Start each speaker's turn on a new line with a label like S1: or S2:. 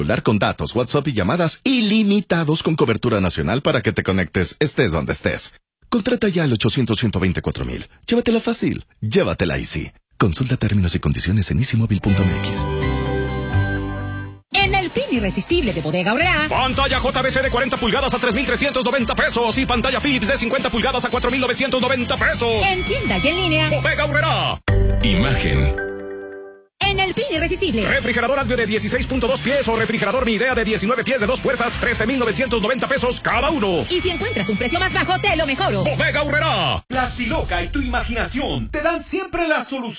S1: Con datos, WhatsApp y llamadas ilimitados con cobertura nacional para que te conectes estés donde estés. Contrata ya al 800-124,000. Llévatela fácil. Llévatela easy. Consulta términos y condiciones en easymóvil.mx.
S2: En el fin irresistible de Bodega Aurrerá,
S3: pantalla JBC de 40 pulgadas a 3,390 pesos y pantalla Philips de 50 pulgadas a 4,990 pesos.
S2: En tienda y en línea.
S3: Bodega Aurrerá.
S4: Imagen.
S2: En el fin irresistible.
S3: Refrigerador Advio de 16.2 pies o refrigerador Mi Idea de 19 pies de 2 puertas, 13,990 pesos cada uno.
S2: Y si encuentras un precio más bajo, te lo mejoro.
S3: Bodega Aurrerá.
S5: Plastiloca y tu imaginación te dan siempre la solución